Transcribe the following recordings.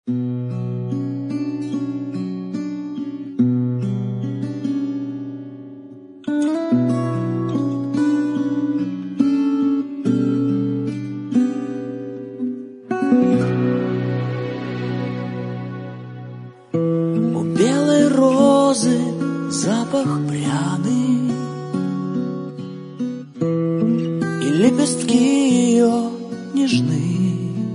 У белой розы запах пряный, и лепестки ее нежны,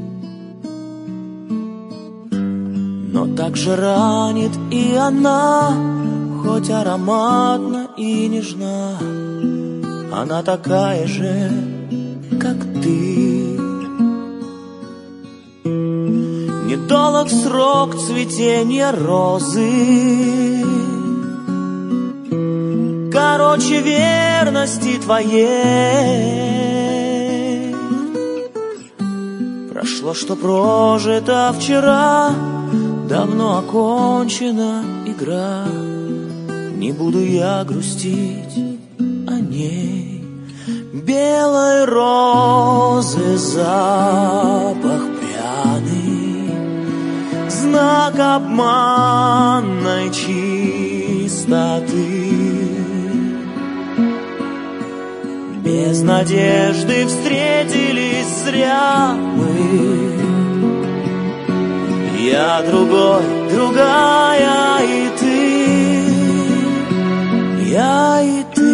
но также ранит и она, хоть ароматна и нежна. Она такая же, как ты. Недолг срок цветения розы, короче верности твоей. Прошло, что прожито вчера, давно окончена игра. Не буду я грустить о ней. Белой розы запах пряный, знак обманной чистоты. Без надежды встретились зря мы. Я другой, другая и ты, я и ты.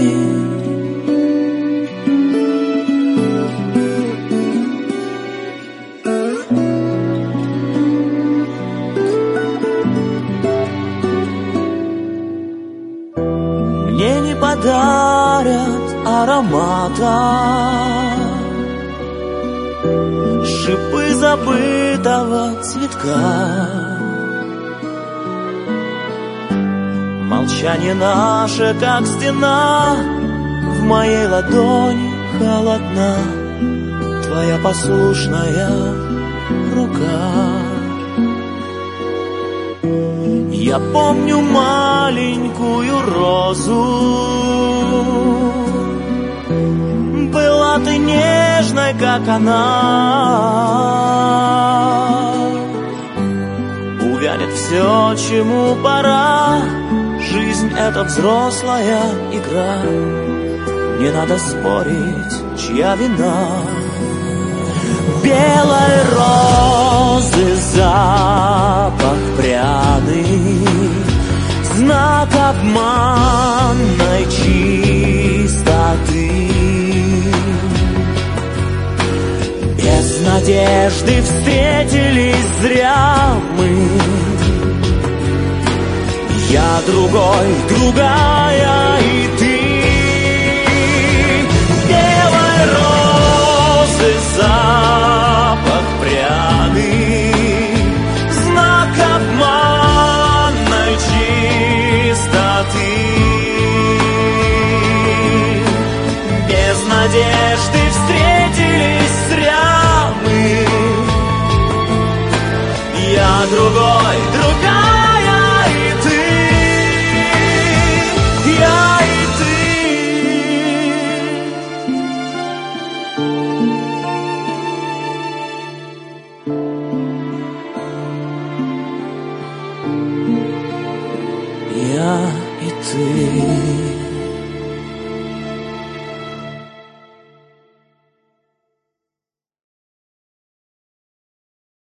Мне не подарят аромата, шипы забытого цветка. Молчание наше, как стена, в моей ладони холодна твоя послушная рука. Я помню маленькую розу, была ты нежной, как она. Увянет все, чему пора, жизнь — это взрослая игра. Не надо спорить, чья вина. Белой розы запах пряный, знак обманной чистоты. Без надежды встретились зря мы. Я другой, другая и ты. Белой розы запах пряный, знак обманной чистоты. Без надежды встретились зря мы. Я другой,